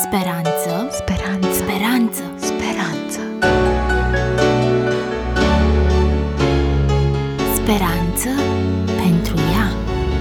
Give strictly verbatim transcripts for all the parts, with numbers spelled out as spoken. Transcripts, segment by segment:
Speranță, speranță, speranță, speranță. Speranță pentru ea.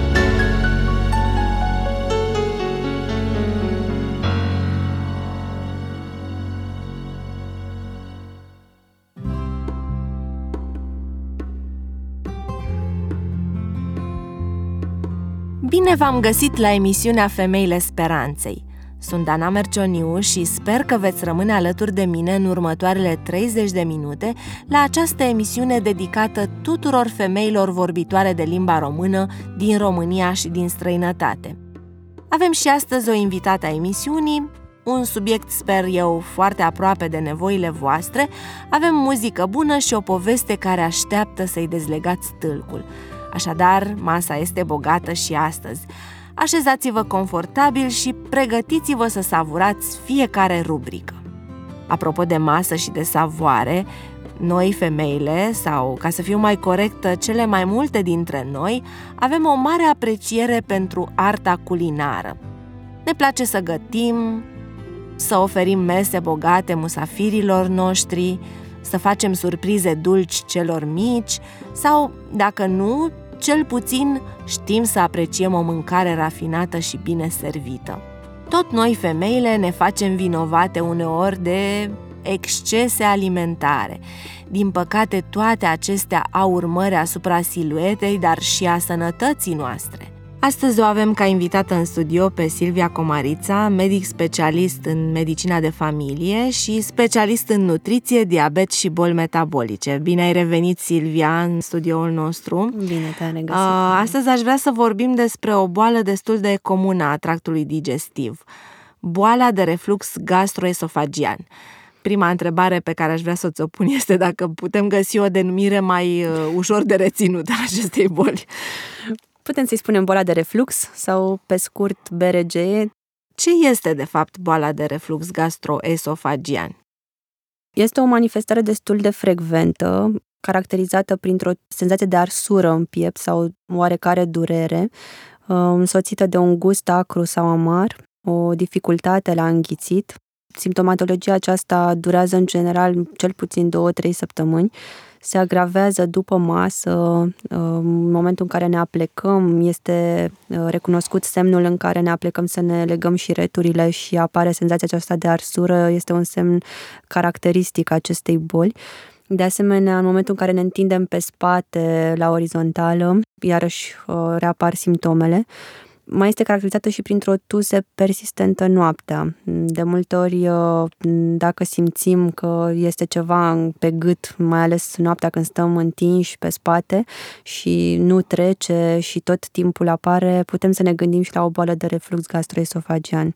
Bine v-am găsit la emisiunea Femeile Speranței. Sunt Dana Mercioniu și sper că veți rămâne alături de mine în următoarele treizeci de minute la această emisiune dedicată tuturor femeilor vorbitoare de limba română din România și din străinătate. Avem și astăzi o invitată a emisiunii, un subiect, sper eu, foarte aproape de nevoile voastre, avem muzică bună și o poveste care așteaptă să-i dezlegați tâlcul. Așadar, masa este bogată și astăzi. Așezați-vă confortabil și pregătiți-vă să savurați fiecare rubrică. Apropo de masă și de savoare, noi femeile, sau ca să fiu mai corectă, cele mai multe dintre noi, avem o mare apreciere pentru arta culinară. Ne place să gătim, să oferim mese bogate musafirilor noștri, să facem surprize dulci celor mici sau, dacă nu, cel puțin știm să apreciem o mâncare rafinată și bine servită. Tot noi, femeile, ne facem vinovate uneori de excese alimentare. Din păcate, toate acestea au urmări asupra siluetei, dar și a sănătății noastre. Astăzi o avem ca invitată în studio pe Silvia Comarița, medic specialist în medicina de familie și specialist în nutriție, diabet și boli metabolice. Bine ai revenit, Silvia, în studioul nostru. Bine te-am regăsit. Astăzi aș vrea să vorbim despre o boală destul de comună a tractului digestiv, boala de reflux gastroesofagian. Prima întrebare pe care aș vrea să ți-o pun este dacă putem găsi o denumire mai uh, ușor de reținut a acestei boli. Putem să-i spunem boala de reflux sau, pe scurt, B R G. Ce este, de fapt, boala de reflux gastroesofagian? Este o manifestare destul de frecventă, caracterizată printr-o senzație de arsură în piept sau oarecare durere, însoțită de un gust acru sau amar, o dificultate la înghițit. Simptomatologia aceasta durează în general cel puțin două-trei săptămâni. Se agravează după masă, în momentul în care ne aplecăm, este recunoscut semnul în care ne aplecăm să ne legăm șireturile și apare senzația aceasta de arsură, este un semn caracteristic acestei boli. De asemenea, în momentul în care ne întindem pe spate la orizontală, iarăși reapar simptomele. Mai este caracterizată și printr-o tuse persistentă noaptea. De multe ori, dacă simțim că este ceva pe gât, mai ales noaptea când stăm întinși pe spate și nu trece și tot timpul apare, putem să ne gândim și la o boală de reflux gastroesofagian.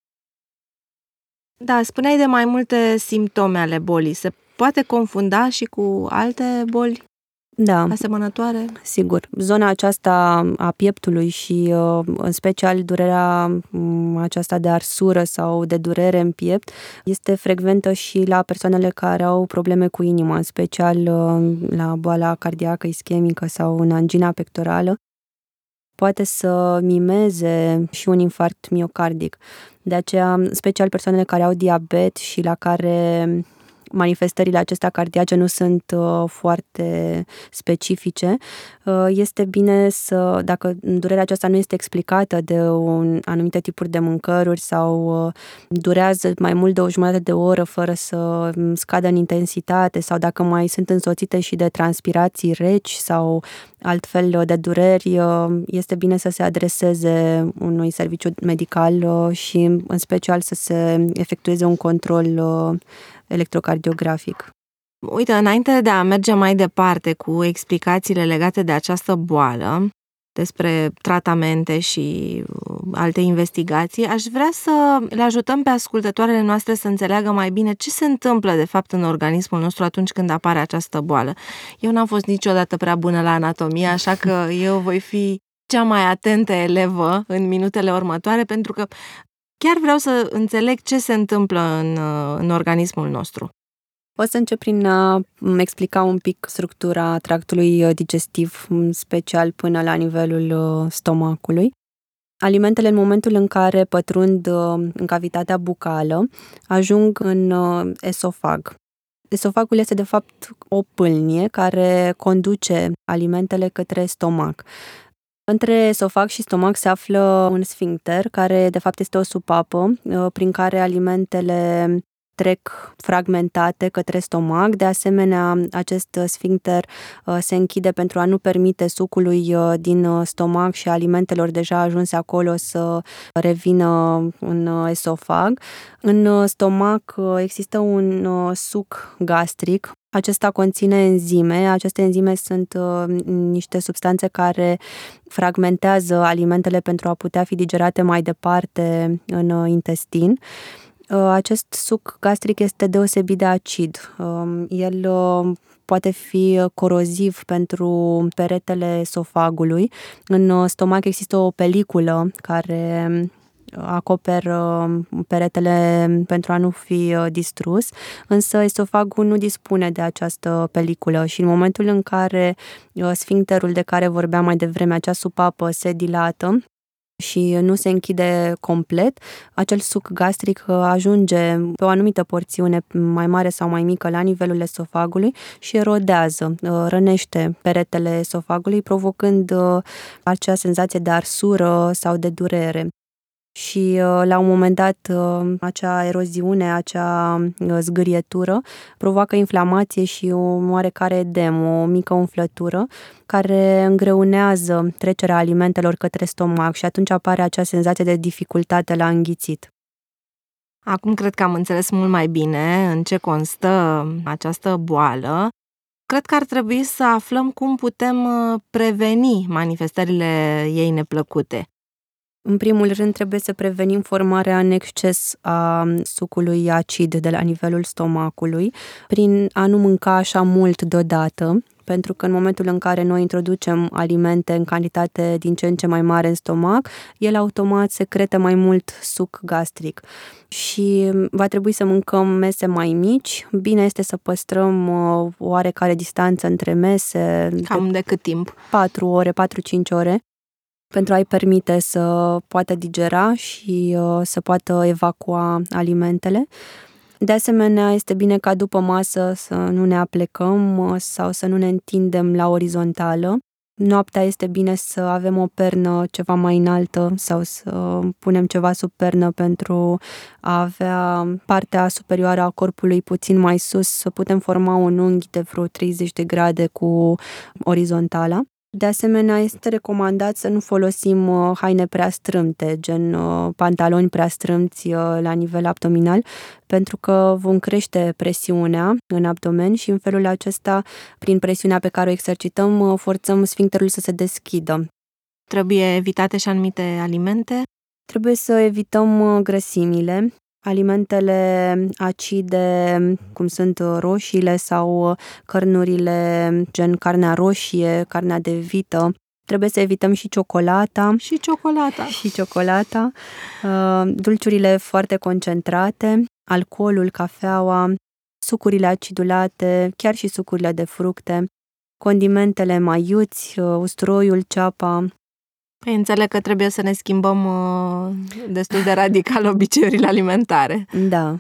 Da, spuneai de mai multe simptome ale bolii. Se poate confunda și cu alte boli? Da, asemănătoare? Sigur. Zona aceasta a pieptului și în special durerea aceasta de arsură sau de durere în piept este frecventă și la persoanele care au probleme cu inima, în special la boala cardiacă ischemică sau în angina pectorală. Poate să mimeze și un infarct miocardic. De aceea, în special persoanele care au diabet și la care manifestările acestea cardiace nu sunt uh, foarte specifice, uh, este bine să, dacă durerea aceasta nu este explicată de un, anumite tipuri de mâncăruri sau uh, durează mai mult de o jumătate de oră fără să scadă în intensitate sau dacă mai sunt însoțite și de transpirații reci sau altfel de dureri, uh, este bine să se adreseze unui serviciu medical uh, și în special să se efectueze un control uh, electrocardiografic. Uite, înainte de a merge mai departe cu explicațiile legate de această boală, despre tratamente și alte investigații, aș vrea să le ajutăm pe ascultătoarele noastre să înțeleagă mai bine ce se întâmplă de fapt în organismul nostru atunci când apare această boală. Eu n-am fost niciodată prea bună la anatomie, așa că eu voi fi cea mai atentă elevă în minutele următoare, pentru că chiar vreau să înțeleg ce se întâmplă în, în organismul nostru. O să încep prin a explica un pic structura tractului digestiv, în special până la nivelul stomacului. Alimentele, în momentul în care pătrund în cavitatea bucală, ajung în esofag. Esofagul este, de fapt, o pâlnie care conduce alimentele către stomac. Între esofag și stomac se află un sfincter, care, de fapt, este o supapă prin care alimentele trec fragmentate către stomac. De asemenea, acest sfincter se închide pentru a nu permite sucului din stomac și alimentelor deja ajunse acolo să revină în esofag. În stomac există un suc gastric. Acesta conține enzime. Aceste enzime sunt niște substanțe care fragmentează alimentele pentru a putea fi digerate mai departe în intestin. Acest suc gastric este deosebit de acid. El poate fi coroziv pentru peretele esofagului. În stomac există o peliculă care acoperă peretele pentru a nu fi distrus, însă esofagul nu dispune de această peliculă și în momentul în care sfincterul de care vorbeam mai devreme, acea supapă, se dilată și nu se închide complet, acel suc gastric ajunge pe o anumită porțiune mai mare sau mai mică la nivelul esofagului și erodează, rănește peretele esofagului, provocând acea senzație de arsură sau de durere. Și la un moment dat acea eroziune, acea zgârietură provoacă inflamație și o oarecare edem, o mică umflătură care îngreunează trecerea alimentelor către stomac și atunci apare acea senzație de dificultate la înghițit. Acum cred că am înțeles mult mai bine în ce constă această boală. Cred că ar trebui să aflăm cum putem preveni manifestările ei neplăcute. În primul rând, trebuie să prevenim formarea în exces a sucului acid de la nivelul stomacului, prin a nu mânca așa mult deodată, pentru că în momentul în care noi introducem alimente în cantitate din ce în ce mai mare în stomac, el automat secretă mai mult suc gastric. Și va trebui să mâncăm mese mai mici. Bine este să păstrăm o oarecare distanță între mese. Cam de, de cât timp? patru ore, patru-cinci ore. Pentru a-i permite să poată digera și uh, să poată evacua alimentele. De asemenea, este bine ca după masă să nu ne aplecăm uh, sau să nu ne întindem la orizontală. Noaptea este bine să avem o pernă ceva mai înaltă sau să punem ceva sub pernă pentru a avea partea superioară a corpului puțin mai sus, să putem forma un unghi de vreo treizeci de grade cu orizontala. De asemenea, este recomandat să nu folosim haine prea strâmte, gen pantaloni prea strâmți la nivel abdominal, pentru că vom crește presiunea în abdomen și în felul acesta, prin presiunea pe care o exercităm, forțăm sfincterul să se deschidă. Trebuie evitate și anumite alimente? Trebuie să evităm grăsimile. Alimentele acide, cum sunt roșiile sau cărnurile, gen carnea roșie, carnea de vită. Trebuie să evităm și ciocolata. Și ciocolata. Și ciocolata. Dulciurile foarte concentrate, alcoolul, cafeaua, sucurile acidulate, chiar și sucurile de fructe, condimentele mai iuți, usturoiul, ceapa. Păi înțeleg că trebuie să ne schimbăm uh, destul de radical obiceiurile alimentare. Da.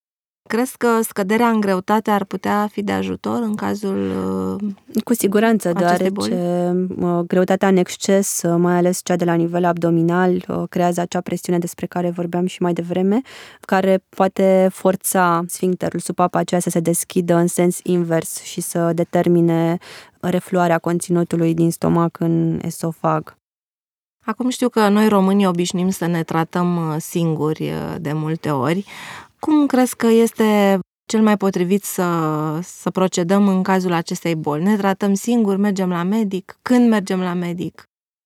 Crezi că scăderea în greutate ar putea fi de ajutor în cazul uh, Cu siguranță, deoarece uh, greutatea în exces, uh, mai ales cea de la nivel abdominal, uh, creează acea presiune despre care vorbeam și mai devreme, care poate forța sfincterul, supapa aceea, să se deschidă în sens invers și să determine refluarea conținutului din stomac în esofag. Acum știu că noi românii obișnuim să ne tratăm singuri de multe ori. Cum crezi că este cel mai potrivit să, să procedăm în cazul acestei boli? Ne tratăm singuri, mergem la medic? Când mergem la medic?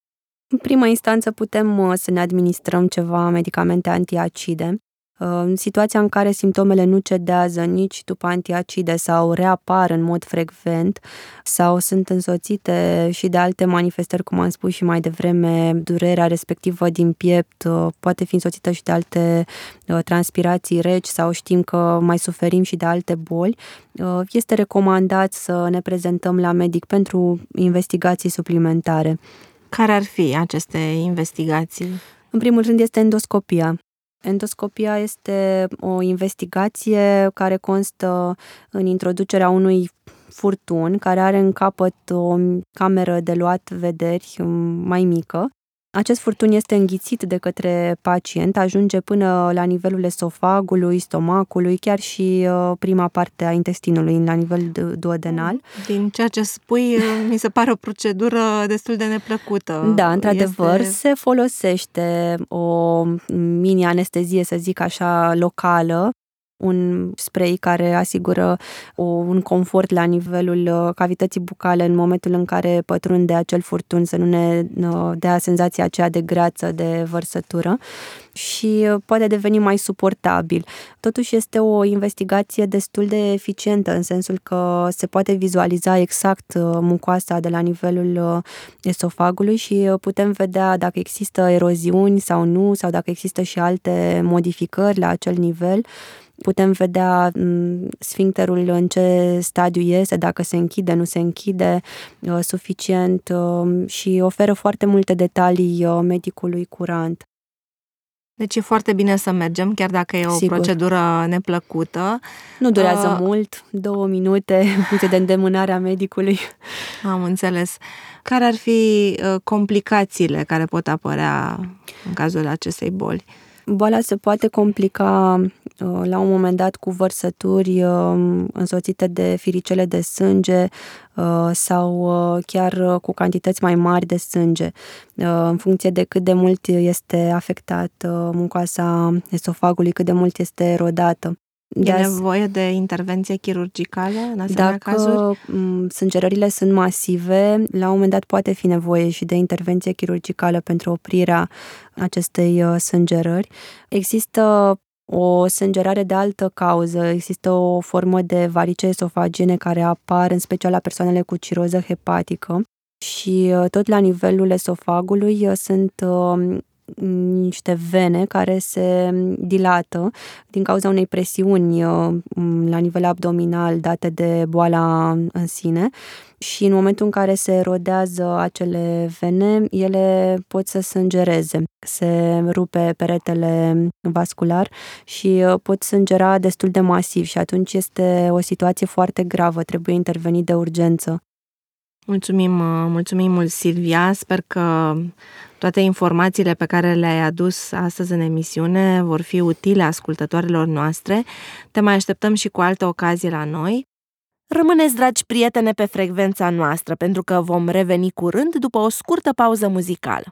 În prima instanță putem să ne administrăm ceva medicamente antiacide. În situația în care simptomele nu cedează nici după antiacide sau reapar în mod frecvent sau sunt însoțite și de alte manifestări, cum am spus și mai devreme, durerea respectivă din piept poate fi însoțită și de alte transpirații reci sau știm că mai suferim și de alte boli, este recomandat să ne prezentăm la medic pentru investigații suplimentare. Care ar fi aceste investigații? În primul rând este endoscopia. Endoscopia este o investigație care constă în introducerea unui furtun care are în capăt o cameră de luat vederi mai mică. Acest furtun este înghițit de către pacient, ajunge până la nivelul esofagului, stomacului, chiar și prima parte a intestinului, la nivel duodenal. Din ceea ce spui, mi se pare o procedură destul de neplăcută. Da, într-adevăr, este... se folosește o mini-anestezie, să zic așa, locală, un spray care asigură un confort la nivelul cavității bucale în momentul în care pătrunde acel furtun, să nu ne dea senzația aceea de greață, de vărsătură, și poate deveni mai suportabil. Totuși este o investigație destul de eficientă, în sensul că se poate vizualiza exact mucoasa de la nivelul esofagului și putem vedea dacă există eroziuni sau nu, sau dacă există și alte modificări la acel nivel. Putem vedea sfincterul în ce stadiu este, dacă se închide, nu se închide uh, suficient uh, și oferă foarte multe detalii uh, medicului curant. Deci e foarte bine să mergem, chiar dacă e o Sigur. procedură neplăcută. Nu durează uh, mult, două minute, în funcție de îndemânarea medicului. Am înțeles. Care ar fi uh, complicațiile care pot apărea în cazul acestei boli? Boala se poate complica la un moment dat cu vărsături însoțite de firicele de sânge sau chiar cu cantități mai mari de sânge, în funcție de cât de mult este afectat mucoasa esofagului, cât de mult este erodată. E nevoie de intervenție chirurgicală în asemenea Dacă cazuri? sângerările sunt masive, la un moment dat poate fi nevoie și de intervenție chirurgicală pentru oprirea acestei sângerări. Există o sângerare de altă cauză, există o formă de varice esofagiene care apar în special la persoanele cu ciroză hepatică și tot la nivelul esofagului sunt niște vene care se dilată din cauza unei presiuni la nivel abdominal date de boala în sine și în momentul în care se erodează acele vene, ele pot să sângereze. Se rupe peretele vascular și pot sângera destul de masiv și atunci este o situație foarte gravă, trebuie intervenit de urgență. Mulțumim, mulțumim mult, Silvia. Sper că toate informațiile pe care le-ai adus astăzi în emisiune vor fi utile ascultătorilor noastre. Te mai așteptăm și cu altă ocazie la noi. Rămâneți, dragi prietene, pe frecvența noastră, pentru că vom reveni curând după o scurtă pauză muzicală.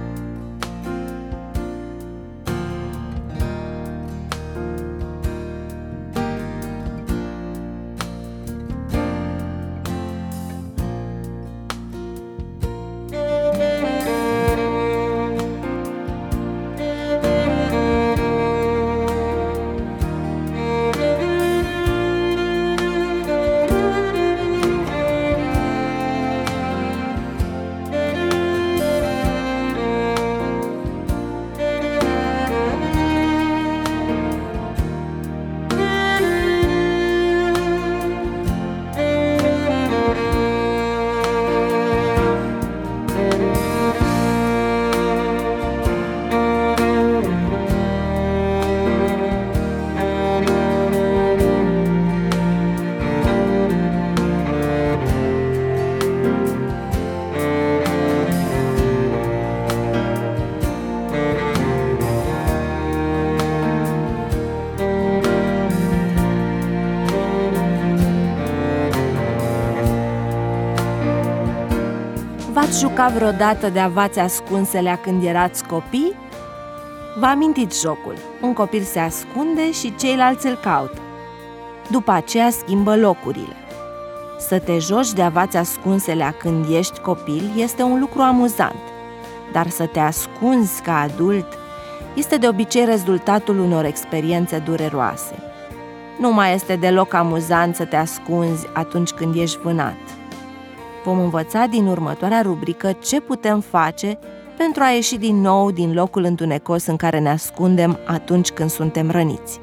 V-ați jucat vreodată de avați ascunselea când erați copii? Vă amintiți jocul. Un copil se ascunde și ceilalți îl caută. După aceea schimbă locurile. Să te joci de avați ascunselea când ești copil este un lucru amuzant, dar să te ascunzi ca adult este de obicei rezultatul unor experiențe dureroase. Nu mai este deloc amuzant să te ascunzi atunci când ești vânat. Vom învăța din următoarea rubrică ce putem face pentru a ieși din nou din locul întunecos în care ne ascundem atunci când suntem răniți.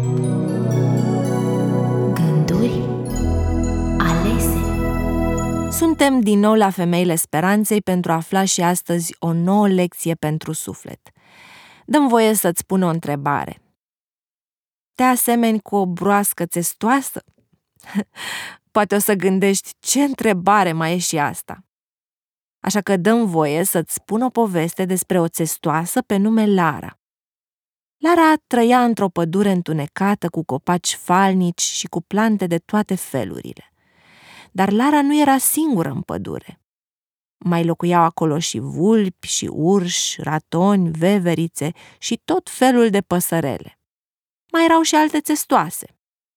Gânduri alese. Suntem din nou la Femeile Speranței pentru a afla și astăzi o nouă lecție pentru suflet. Dă-mi voie să-ți pun o întrebare. Te asemeni cu o broască țestoasă? Poate o să gândești, ce întrebare mai e și asta? Așa că dă-mi voie să-ți spun o poveste despre o țestoasă pe nume Lara. Lara trăia într-o pădure întunecată cu copaci falnici și cu plante de toate felurile. Dar Lara nu era singură în pădure. Mai locuiau acolo și vulpi, și urși, ratoni, veverițe și tot felul de păsărele. Mai erau și alte țestoase.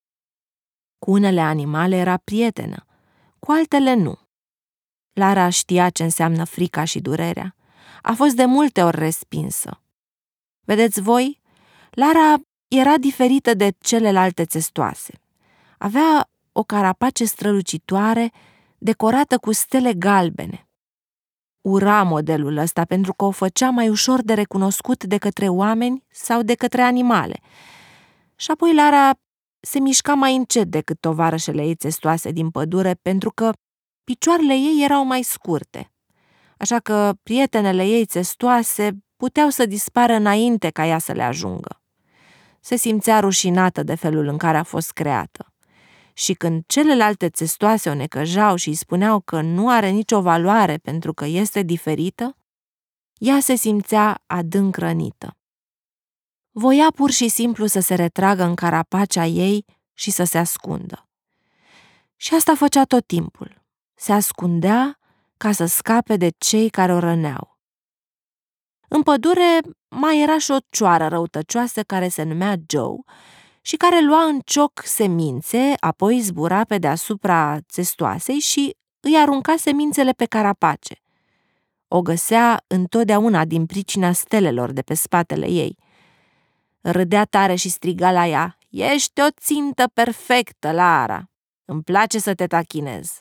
Cu unele animale era prietenă, cu altele nu. Lara știa ce înseamnă frica și durerea. A fost de multe ori respinsă. Vedeți voi, Lara era diferită de celelalte țestoase. Avea o carapace strălucitoare decorată cu stele galbene. Ura modelul ăsta pentru că o făcea mai ușor de recunoscut de către oameni sau de către animale. Și apoi Lara se mișca mai încet decât tovarășele ei țestoase din pădure pentru că picioarele ei erau mai scurte. Așa că prietenele ei țestoase puteau să dispară înainte ca ea să le ajungă. Se simțea rușinată de felul în care a fost creată. Și când celelalte țestoase o necăjau și îi spuneau că nu are nicio valoare pentru că este diferită, ea se simțea adânc rănită. Voia pur și simplu să se retragă în carapacea ei și să se ascundă. Și asta făcea tot timpul. Se ascundea ca să scape de cei care o răneau. În pădure mai era și o cioară răutăcioasă care se numea Joe și care lua în cioc semințe, apoi zbura pe deasupra țestoasei și îi arunca semințele pe carapace. O găsea întotdeauna din pricina stelelor de pe spatele ei. Râdea tare și striga la ea: "Ești o țintă perfectă, Lara! Îmi place să te tachinez."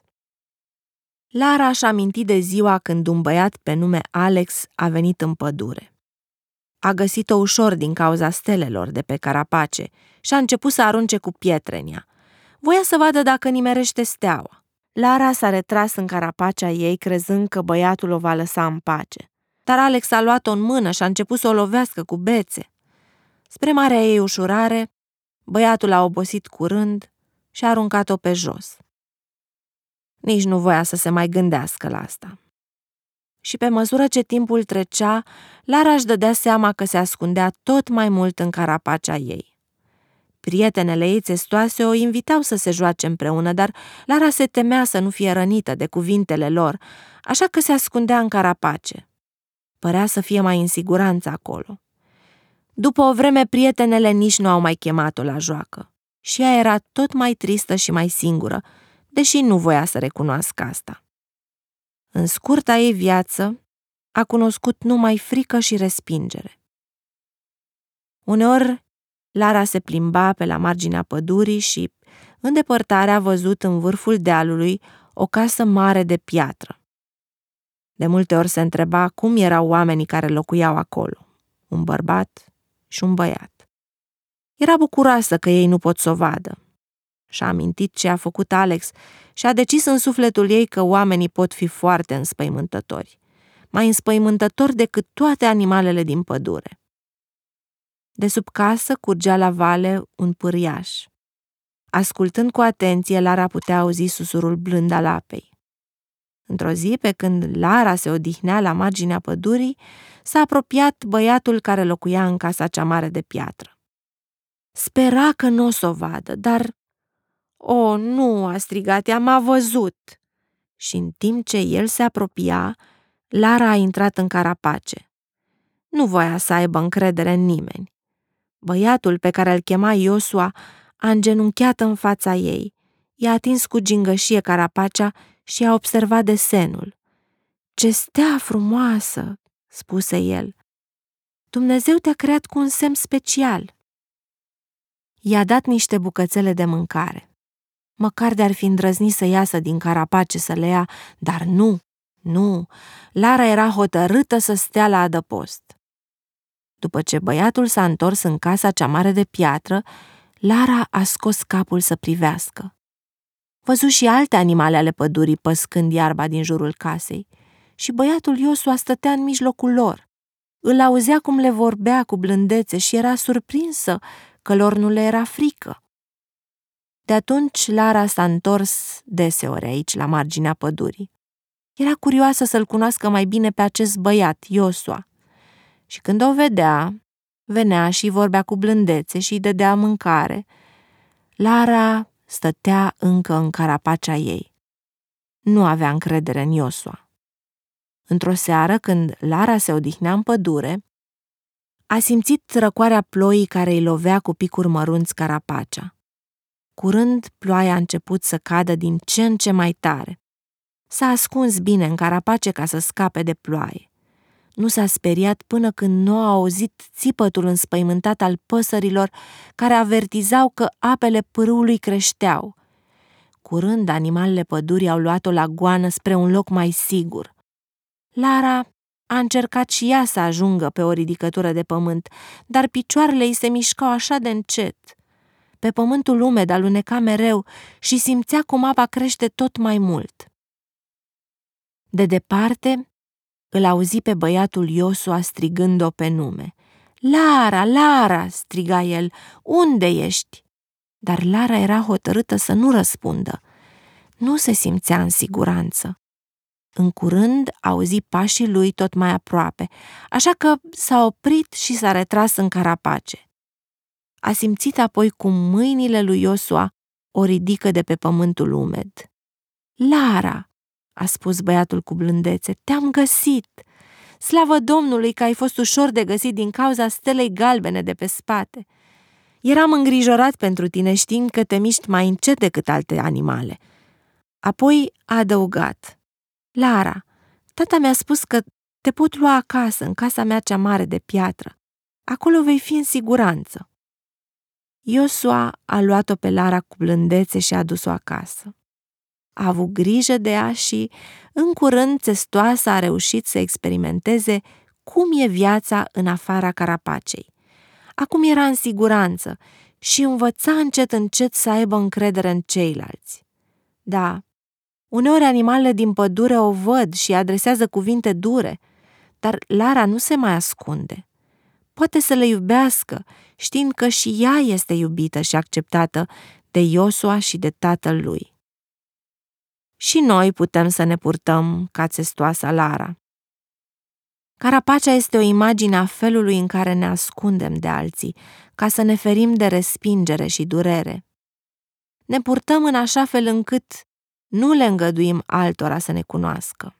Lara și-a amintit de ziua când un băiat pe nume Alex a venit în pădure. A găsit-o ușor din cauza stelelor de pe carapace și a început să arunce cu pietre în ea. Voia să vadă dacă nimerește steaua. Lara s-a retras în carapacea ei crezând că băiatul o va lăsa în pace. Dar Alex a luat-o în mână și a început să o lovească cu bețe. Spre marea ei ușurare, băiatul a obosit curând și a aruncat-o pe jos. Nici nu voia să se mai gândească la asta. Și pe măsură ce timpul trecea, Lara își dădea seama că se ascundea tot mai mult în carapacea ei. Prietenele ei țestoase o invitau să se joace împreună, dar Lara se temea să nu fie rănită de cuvintele lor, așa că se ascundea în carapace. Părea să fie mai în siguranță acolo. După o vreme, prietenele nici nu au mai chemat-o la joacă și ea era tot mai tristă și mai singură, deși nu voia să recunoască asta. În scurta ei viață, a cunoscut numai frică și respingere. Uneori, Lara se plimba pe la marginea pădurii și, în depărtare, a văzut în vârful dealului o casă mare de piatră. De multe ori se întreba cum erau oamenii care locuiau acolo, un bărbat și un băiat. Era bucuroasă că ei nu pot să o vadă. Și-a amintit ce a făcut Alex și a decis în sufletul ei că oamenii pot fi foarte înspăimântători, mai înspăimântători decât toate animalele din pădure. De sub casă curgea la vale un pâriaș. Ascultând cu atenție, Lara putea auzi susurul blând al apei. Într-o zi, pe când Lara se odihnea la marginea pădurii, s-a apropiat băiatul care locuia în casa cea mare de piatră. Spera că nu o să o vadă, dar... "O, nu!" a strigat ea, "m-a văzut!" Și în timp ce el se apropia, Lara a intrat în carapace. Nu voia să aibă încredere în nimeni. Băiatul, pe care îl chema Iosua, a îngenunchiat în fața ei, i-a atins cu gingășie carapacea și a observat desenul. "Ce stea frumoasă!" spuse el. "Dumnezeu te-a creat cu un semn special." I-a dat niște bucățele de mâncare. Măcar de-ar fi îndrăznit să iasă din carapace să le ia, dar nu, nu, Lara era hotărâtă să stea la adăpost. După ce băiatul s-a întors în casa cea mare de piatră, Lara a scos capul să privească. Văzu și alte animale ale pădurii păscând iarba din jurul casei și băiatul Iosua stătea în mijlocul lor. Îl auzea cum le vorbea cu blândețe și era surprinsă că lor nu le era frică. De atunci Lara s-a întors deseori aici, la marginea pădurii. Era curioasă să-l cunoască mai bine pe acest băiat, Iosua. Și când o vedea, venea și vorbea cu blândețe și îi dădea mâncare. Lara stătea încă în carapacea ei. Nu avea încredere în Iosua. Într-o seară, când Lara se odihnea în pădure, a simțit răcoarea ploii care îi lovea cu picuri mărunți carapacea. Curând, ploaia a început să cadă din ce în ce mai tare. S-a ascuns bine în carapace ca să scape de ploaie. Nu s-a speriat până când nu a auzit țipătul înspăimântat al păsărilor care avertizau că apele pârâului creșteau. Curând, animalele pădurii au luat-o la goană spre un loc mai sigur. Lara a încercat și ea să ajungă pe o ridicătură de pământ, dar picioarele ei se mișcau așa de încet. Pe pământul umed aluneca mereu și simțea cum apa crește tot mai mult. De departe, îl auzi pe băiatul Iosua strigând-o pe nume. "Lara, Lara!" striga el, "unde ești?" Dar Lara era hotărâtă să nu răspundă. Nu se simțea în siguranță. În curând auzi pașii lui tot mai aproape, așa că s-a oprit și s-a retras în carapace. A simțit apoi cum mâinile lui Iosua o ridică de pe pământul umed. "Lara!" a spus băiatul cu blândețe, "te-am găsit! Slavă Domnului că ai fost ușor de găsit din cauza stelei galbene de pe spate. Eram îngrijorat pentru tine știind că te miști mai încet decât alte animale." Apoi a adăugat, "Lara, tata mi-a spus că te pot lua acasă, în casa mea cea mare de piatră. Acolo vei fi în siguranță." Iosua a luat-o pe Lara cu blândețe și a dus-o acasă. A avut grijă de ea și, în curând, țestoasa a reușit să experimenteze cum e viața în afara carapacei. Acum era în siguranță și învăța încet încet să aibă încredere în ceilalți. Da, uneori animalele din pădure o văd și adresează cuvinte dure, dar Lara nu se mai ascunde. Poate să le iubească, știind că și ea este iubită și acceptată de Iosua și de tatăl lui. Și noi putem să ne purtăm ca țestoasa Lara. Carapacea este o imagine a felului în care ne ascundem de alții, ca să ne ferim de respingere și durere. Ne purtăm în așa fel încât nu le îngăduim altora să ne cunoască.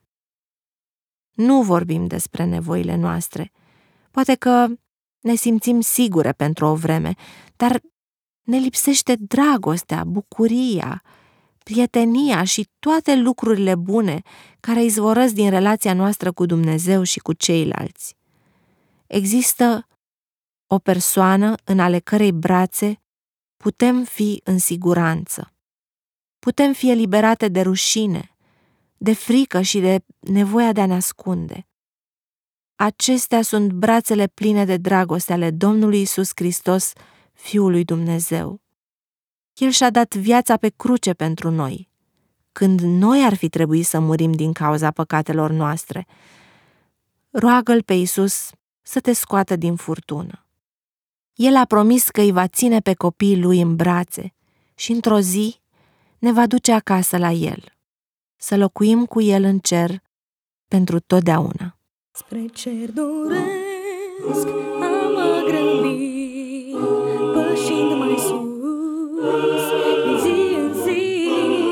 Nu vorbim despre nevoile noastre. Poate că ne simțim sigure pentru o vreme, dar ne lipsește dragostea, bucuria, prietenia și toate lucrurile bune care izvorăsc din relația noastră cu Dumnezeu și cu ceilalți. Există o persoană în ale cărei brațe putem fi în siguranță. Putem fi eliberate de rușine, de frică și de nevoia de a ne ascunde. Acestea sunt brațele pline de dragoste ale Domnului Iisus Hristos, Fiul lui Dumnezeu. El și-a dat viața pe cruce pentru noi, când noi ar fi trebuit să murim din cauza păcatelor noastre. Roagă-L pe Iisus să te scoată din furtună. El a promis că îi va ține pe copiii lui în brațe și într-o zi ne va duce acasă la El, să locuim cu El în cer pentru totdeauna. Spre cer doresc a mă grăbi, pășind mai sus, din zi în zi,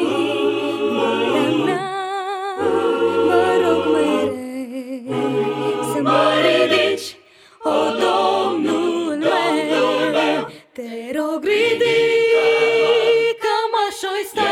voia mea, mă rog mereu, să mă ridici, o Domnule, te rog ridică-mă și-oi sta,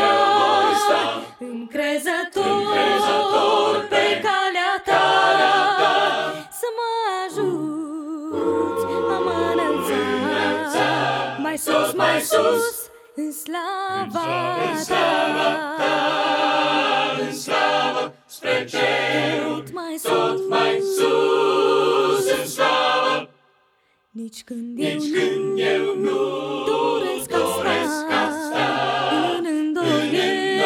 încrezător pe calea ta, să mă ajuți a mă înălța, mai sus, mai sus, în slava ta, în slavă, spre cer, tot mai tot sus, mai sus, în slavă, nici când nici eu când eu nu doresc doresc asta, asta, în îndoieli,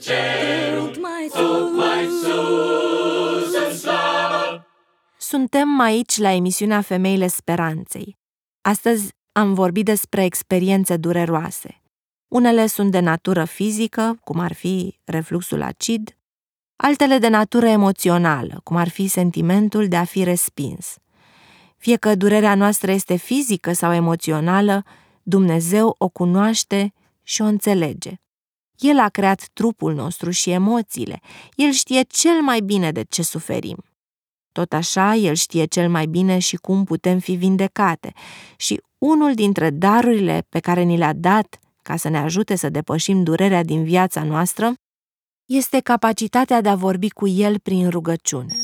cer, tot mai tot mai sus. sus în slavă. Suntem aici la emisiunea Femeile Speranței. Astăzi am vorbit despre experiențe dureroase. Unele sunt de natură fizică, cum ar fi refluxul acid, altele de natură emoțională, cum ar fi sentimentul de a fi respins. Fie că durerea noastră este fizică sau emoțională, Dumnezeu o cunoaște și o înțelege. El a creat trupul nostru și emoțiile. El știe cel mai bine de ce suferim. Tot așa, El știe cel mai bine și cum putem fi vindecate. Și unul dintre darurile pe care ni le-a dat ca să ne ajute să depășim durerea din viața noastră este capacitatea de a vorbi cu El prin rugăciune.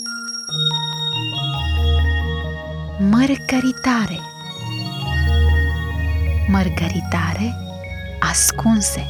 Mărgăritare. Mărgăritare ascunse.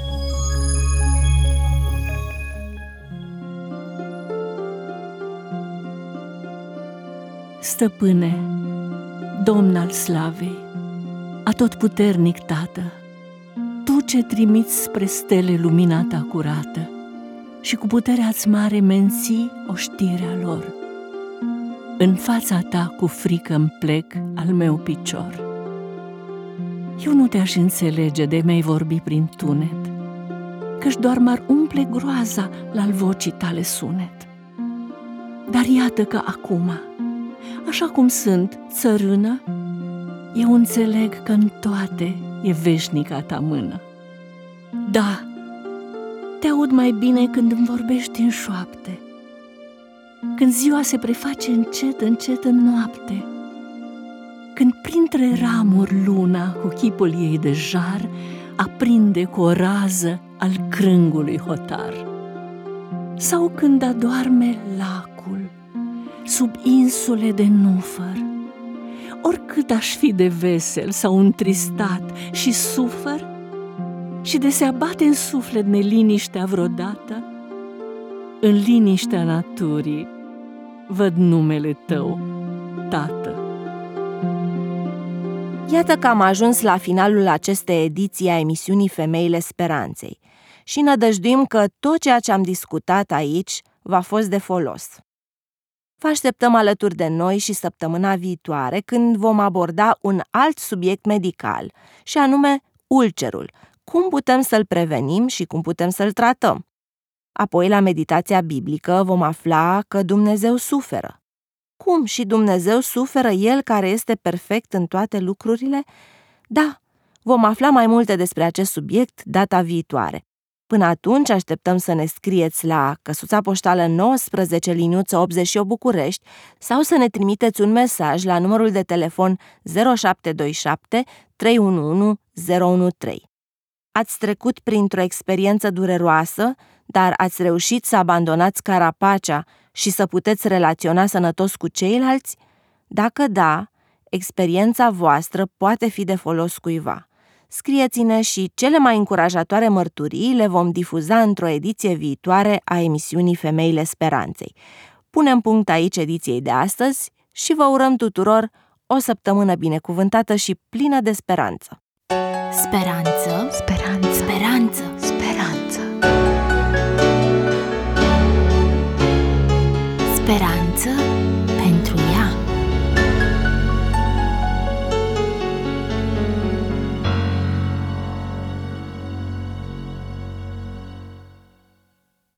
Stăpâne, Domn al slavei, atotputernic Tată, Tu ce trimiți spre stele lumina Ta curată și cu puterea-ți mare menții oștirea lor. În fața Ta cu frică-mi plec al meu picior. Eu nu te-aș înțelege de mi-ai vorbi prin tunet, căci doar m-ar umple groaza la-l vocii Tale sunet. Dar iată că acum, așa cum sunt țărână, eu înțeleg că în toate e veșnica Ta mână. Da, te aud mai bine când îmi vorbești în șoapte, când ziua se preface încet, încet în noapte, când printre ramuri luna cu chipul ei de jar aprinde cu o rază al crângului hotar, sau când adoarme lacul sub insule de nufăr. Oricât aș fi de vesel sau întristat și sufăr, și de se abate în suflet neliniștea vreodată, în liniștea naturii văd numele Tău, Tată. Iată că am ajuns la finalul acestei ediții a emisiunii Femeile Speranței și nădăjduim că tot ceea ce am discutat aici v-a fost de folos. Vă așteptăm alături de noi și săptămâna viitoare, când vom aborda un alt subiect medical, și anume ulcerul, cum putem să-l prevenim și cum putem să-l tratăm. Apoi, la meditația biblică, vom afla că Dumnezeu suferă. Cum și Dumnezeu suferă El care este perfect în toate lucrurile? Da, vom afla mai multe despre acest subiect data viitoare. Până atunci, așteptăm să ne scrieți la căsuța poștală nouăsprezece liniuță optzeci și opt București sau să ne trimiteți un mesaj la numărul de telefon zero șapte doi șapte trei unu unu zero unu trei. Ați trecut printr-o experiență dureroasă, dar ați reușit să abandonați carapacea și să puteți relaționa sănătos cu ceilalți? Dacă da, experiența voastră poate fi de folos cuiva. Scrieți-ne și cele mai încurajatoare mărturii le vom difuza într-o ediție viitoare a emisiunii Femeile Speranței. Punem punct aici ediției de astăzi și vă urăm tuturor o săptămână binecuvântată și plină de speranță. Speranță, speranță, speranță, speranță. Speranță